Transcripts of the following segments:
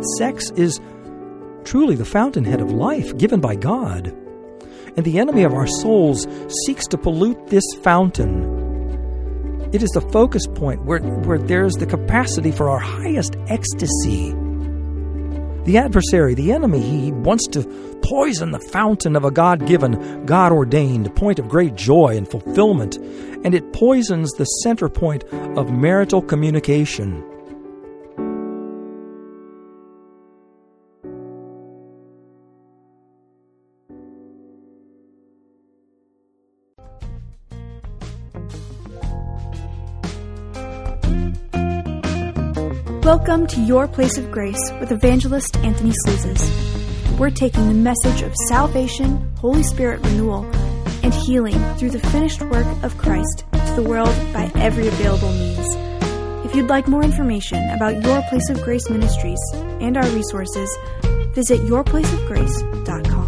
sex is truly the fountainhead of life given by God. And the enemy of our souls seeks to pollute this fountain. It is the focus point where there's the capacity for our highest ecstasy. The adversary, the enemy, he wants to poison the fountain of a God-given, God-ordained point of great joy and fulfillment, and it poisons the center point of marital communication. Welcome to Your Place of Grace with Evangelist Anthony Slouzes. We're taking the message of salvation, Holy Spirit renewal, and healing through the finished work of Christ to the world by every available means. If you'd like more information about Your Place of Grace Ministries and our resources, visit yourplaceofgrace.com.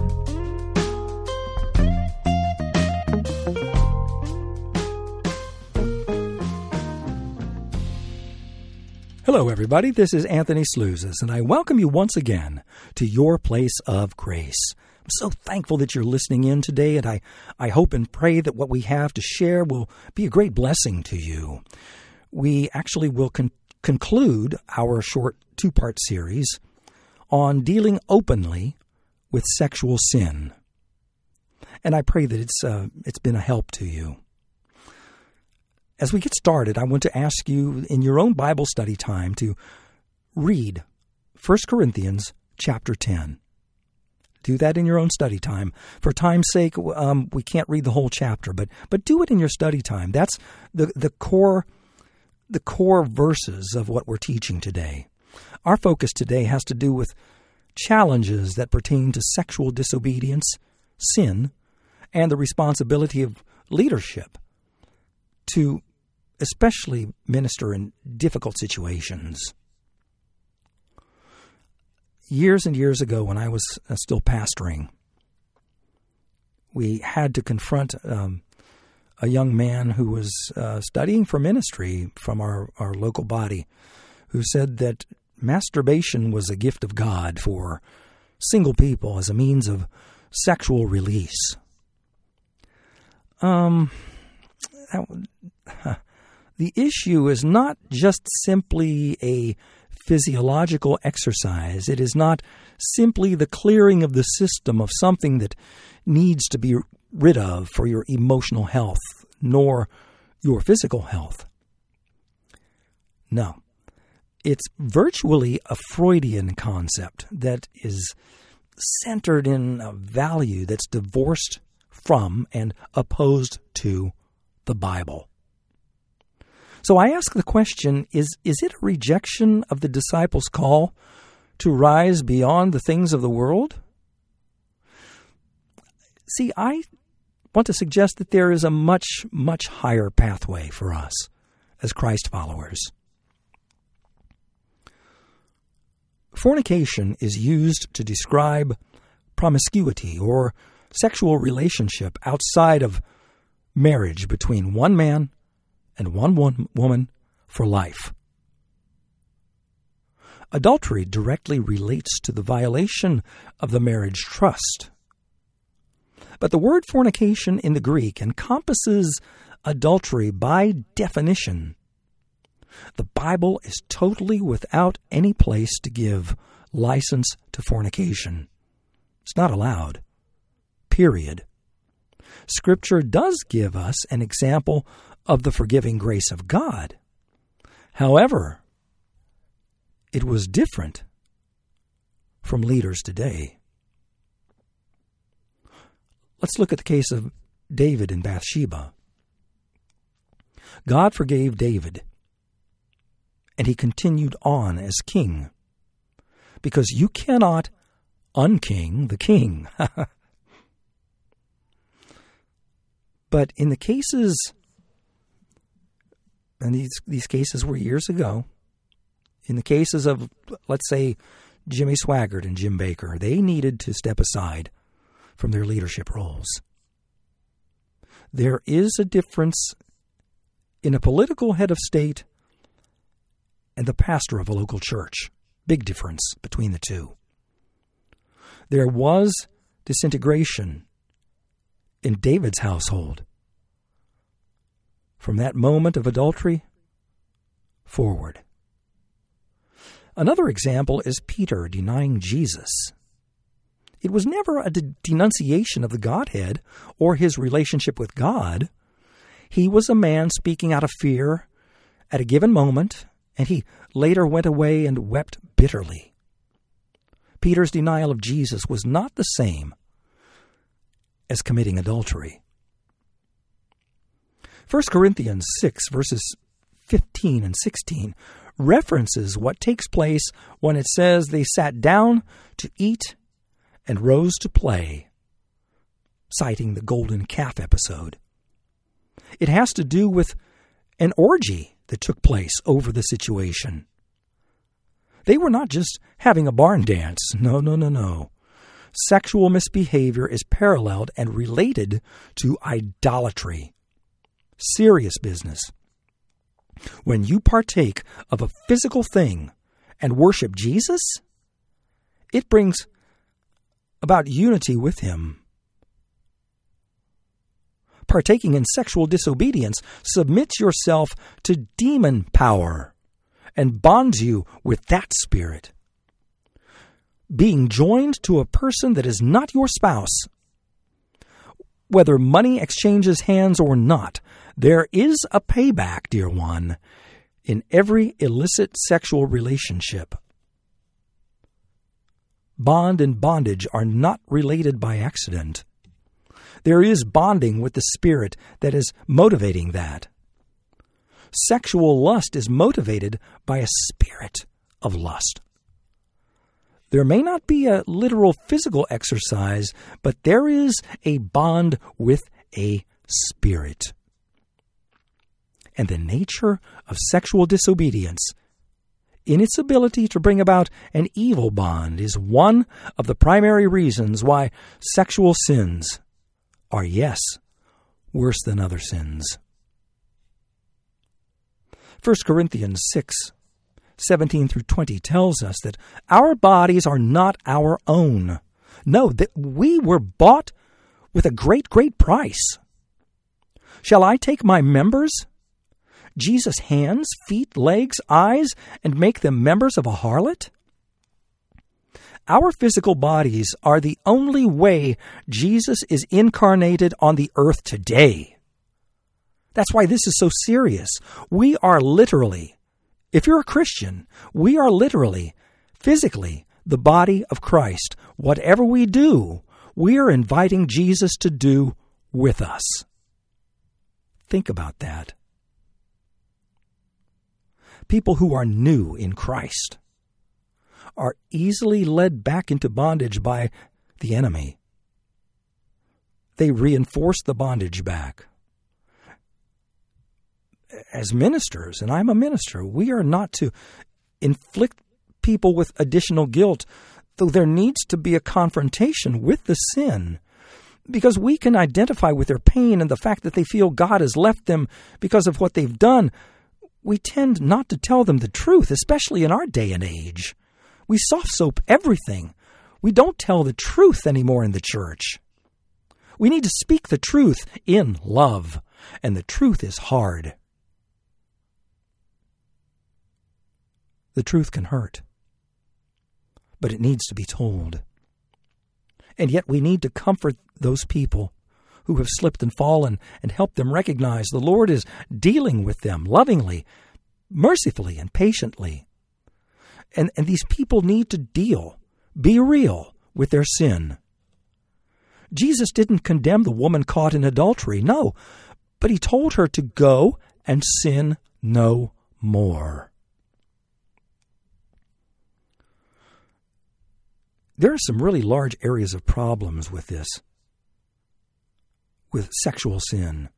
Hello, everybody. This is Anthony Slouzes, and I welcome you once again to Your Place of Grace. I'm so thankful that you're listening in today, and I hope and pray that what we have to share will be a great blessing to you. We actually will conclude our short two-part series on dealing openly with sexual sin, and I pray that it's been a help to you. As we get started, I want to ask you in your own Bible study time to read 1 Corinthians chapter 10. Do that in your own study time. For time's sake, we can't read the whole chapter, but do it in your study time. That's the core verses of what we're teaching today. Our focus today has to do with challenges that pertain to sexual disobedience, sin, and the responsibility of leadership to especially minister in difficult situations. Years and years ago, when I was still pastoring, we had to confront a young man who was studying for ministry from our local body, who said that masturbation was a gift of God for single people as a means of sexual release. The issue is not just simply a physiological exercise. It is not simply the clearing of the system of something that needs to be rid of for your emotional health, nor your physical health. No, it's virtually a Freudian concept that is centered in a value that's divorced from and opposed to the Bible. So I ask the question, is it a rejection of the disciples' call to rise beyond the things of the world? See, I want to suggest that there is a much, much higher pathway for us as Christ followers. Fornication is used to describe promiscuity or sexual relationship outside of marriage between one man and one woman for life. Adultery directly relates to the violation of the marriage trust. But the word fornication in the Greek encompasses adultery by definition. The Bible is totally without any place to give license to fornication. It's not allowed. Period. Scripture does give us an example of the forgiving grace of God. However, it was different from leaders today. Let's look at the case of David and Bathsheba. God forgave David, and he continued on as king, because you cannot unking the king. But in the cases, and these cases were years ago, in the cases of, let's say, Jimmy Swaggart and Jim Baker, they needed to step aside from their leadership roles. There is a difference in a political head of state and the pastor of a local church. Big difference between the two. There was disintegration in David's household. From that moment of adultery forward. Another example is Peter denying Jesus. It was never a denunciation of the Godhead or his relationship with God. He was a man speaking out of fear at a given moment, and he later went away and wept bitterly. Peter's denial of Jesus was not the same as committing adultery. 1 Corinthians 6, verses 15 and 16, references what takes place when it says they sat down to eat and rose to play, citing the golden calf episode. It has to do with an orgy that took place over the situation. They were not just having a barn dance. No. Sexual misbehavior is paralleled and related to idolatry. Serious business. When you partake of a physical thing and worship Jesus, it brings about unity with him. Partaking in sexual disobedience submits yourself to demon power and bonds you with that spirit. Being joined to a person that is not your spouse, whether money exchanges hands or not, there is a payback, dear one, in every illicit sexual relationship. Bond and bondage are not related by accident. There is bonding with the spirit that is motivating that. Sexual lust is motivated by a spirit of lust. There may not be a literal physical exercise, but there is a bond with a spirit. And the nature of sexual disobedience, in its ability to bring about an evil bond, is one of the primary reasons why sexual sins are, yes, worse than other sins. 1 Corinthians 6, 17 through 20 tells us that our bodies are not our own. No, that we were bought with a great, great price. Shall I take my members, Jesus' hands, feet, legs, eyes, and make them members of a harlot? Our physical bodies are the only way Jesus is incarnated on the earth today. That's why this is so serious. We are literally, if you're a Christian, we are literally, physically, the body of Christ. Whatever we do, we are inviting Jesus to do with us. Think about that. People who are new in Christ are easily led back into bondage by the enemy. They reinforce the bondage back. As ministers, and I'm a minister, we are not to inflict people with additional guilt, though there needs to be a confrontation with the sin, because we can identify with their pain and the fact that they feel God has left them because of what they've done. We tend not to tell them the truth, especially in our day and age. We soft soap everything. We don't tell the truth anymore in the church. We need to speak the truth in love, and the truth is hard. The truth can hurt, but it needs to be told. And yet we need to comfort those people who have slipped and fallen and help them recognize the Lord is dealing with them lovingly, mercifully, and patiently. And these people need to be real with their sin. Jesus didn't condemn the woman caught in adultery, no, but he told her to go and sin no more. There are some really large areas of problems with this, with sexual sin.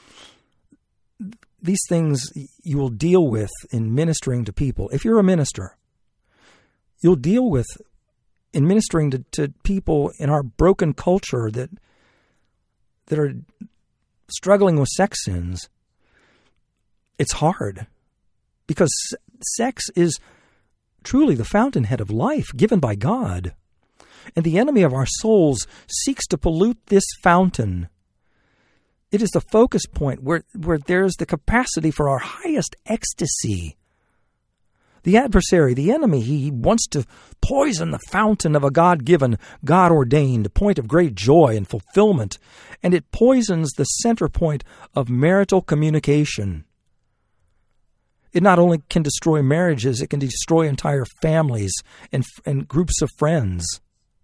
These things you will deal with in ministering to people. If you're a minister, you'll deal with in ministering to people in our broken culture that are struggling with sex sins. It's hard because sex is truly the fountainhead of life given by God. And the enemy of our souls seeks to pollute this fountain. It is the focus point where there's the capacity for our highest ecstasy. The adversary, the enemy, he wants to poison the fountain of a God-given, God-ordained point of great joy and fulfillment, and it poisons the center point of marital communication. It not only can destroy marriages, it can destroy entire families and groups of friends.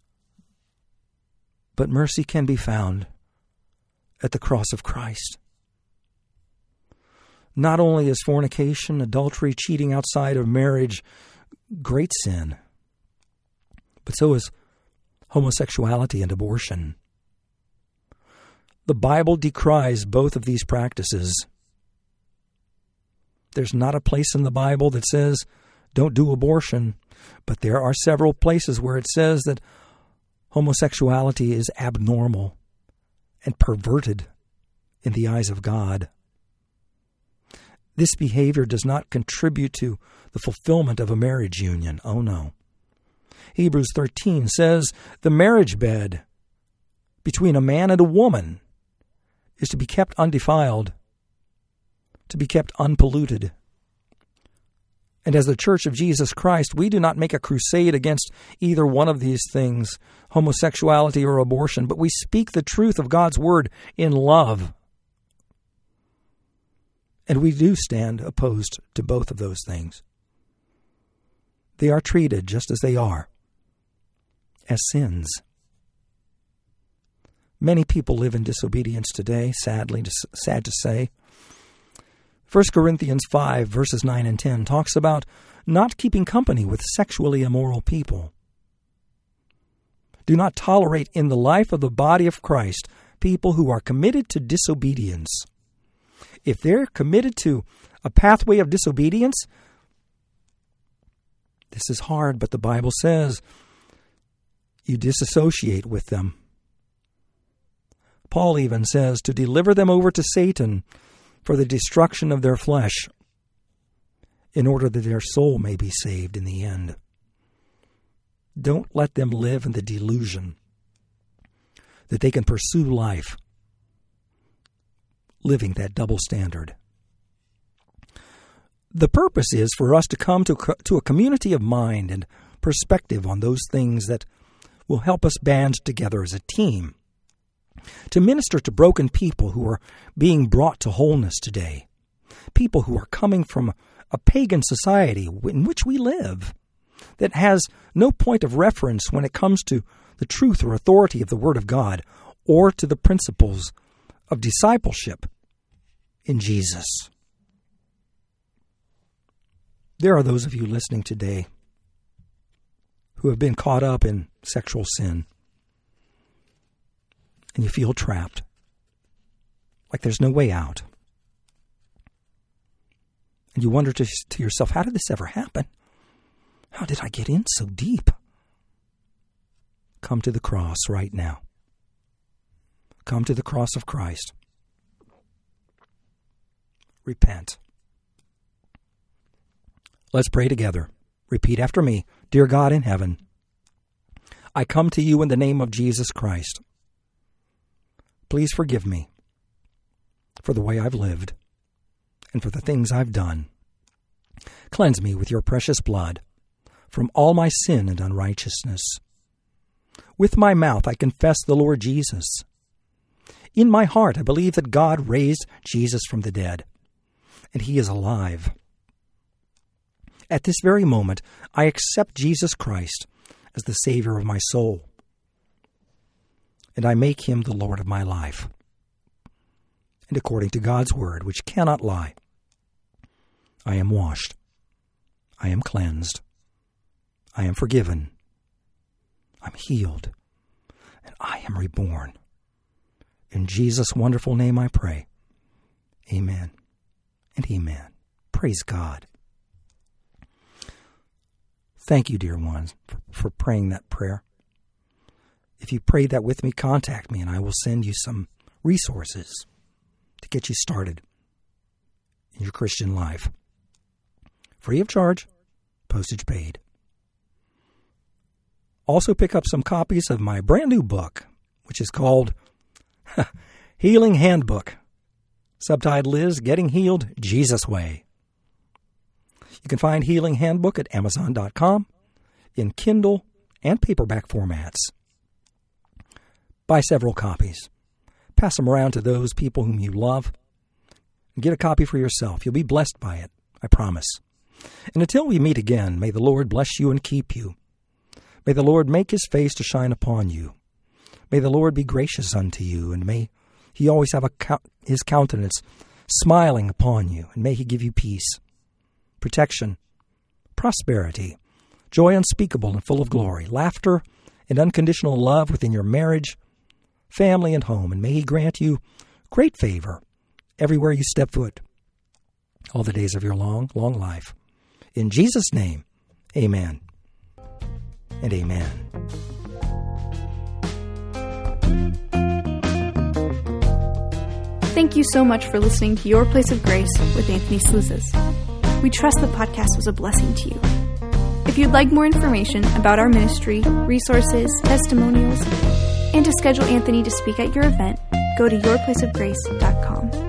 But mercy can be found at the cross of Christ. Not only is fornication, adultery, cheating outside of marriage great sin, but so is homosexuality and abortion. The Bible decries both of these practices. There's not a place in the Bible that says, don't do abortion, but there are several places where it says that homosexuality is abnormal and perverted in the eyes of God. This behavior does not contribute to the fulfillment of a marriage union. Oh no. Hebrews 13 says the marriage bed between a man and a woman is to be kept undefiled, to be kept unpolluted. And as the Church of Jesus Christ, we do not make a crusade against either one of these things, homosexuality or abortion, but we speak the truth of God's word in love. And we do stand opposed to both of those things. They are treated just as they are, as sins. Many people live in disobedience today, sad to say. 1 Corinthians 5, verses 9 and 10 talks about not keeping company with sexually immoral people. Do not tolerate in the life of the body of Christ people who are committed to disobedience. If they're committed to a pathway of disobedience, this is hard, but the Bible says you disassociate with them. Paul even says to deliver them over to Satan for the destruction of their flesh, in order that their soul may be saved in the end. Don't let them live in the delusion that they can pursue life living that double standard. The purpose is for us to come to a community of mind and perspective on those things that will help us band together as a team, to minister to broken people who are being brought to wholeness today, people who are coming from a pagan society in which we live that has no point of reference when it comes to the truth or authority of the Word of God or to the principles of discipleship in Jesus. There are those of you listening today who have been caught up in sexual sin, and you feel trapped, like there's no way out. And you wonder to yourself, how did this ever happen? How did I get in so deep? Come to the cross right now. Come to the cross of Christ. Repent. Let's pray together. Repeat after me. Dear God in heaven, I come to you in the name of Jesus Christ. Please forgive me for the way I've lived and for the things I've done. Cleanse me with your precious blood from all my sin and unrighteousness. With my mouth I confess the Lord Jesus. In my heart I believe that God raised Jesus from the dead, and he is alive. At this very moment, I accept Jesus Christ as the Savior of my soul, and I make him the Lord of my life. And according to God's word, which cannot lie, I am washed, I am cleansed, I am forgiven, I'm healed, and I am reborn. In Jesus' wonderful name I pray. Amen and amen. Praise God. Thank you, dear ones, for praying that prayer. If you prayed that with me, contact me and I will send you some resources to get you started in your Christian life. Free of charge, postage paid. Also pick up some copies of my brand new book, which is called Healing Handbook. Subtitle is Getting Healed Jesus Way. You can find Healing Handbook at Amazon.com in Kindle and paperback formats. Buy several copies. Pass them around to those people whom you love. And get a copy for yourself. You'll be blessed by it, I promise. And until we meet again, may the Lord bless you and keep you. May the Lord make his face to shine upon you. May the Lord be gracious unto you, and may he always have his countenance smiling upon you, and may he give you peace, protection, prosperity, joy unspeakable and full of glory, laughter and unconditional love within your marriage, family, and home, and may he grant you great favor everywhere you step foot, all the days of your long, long life. In Jesus' name, amen and amen. Thank you so much for listening to Your Place of Grace with Anthony Slouzes. We trust the podcast was a blessing to you. If you'd like more information about our ministry, resources, testimonials, and to schedule Anthony to speak at your event, go to yourplaceofgrace.com.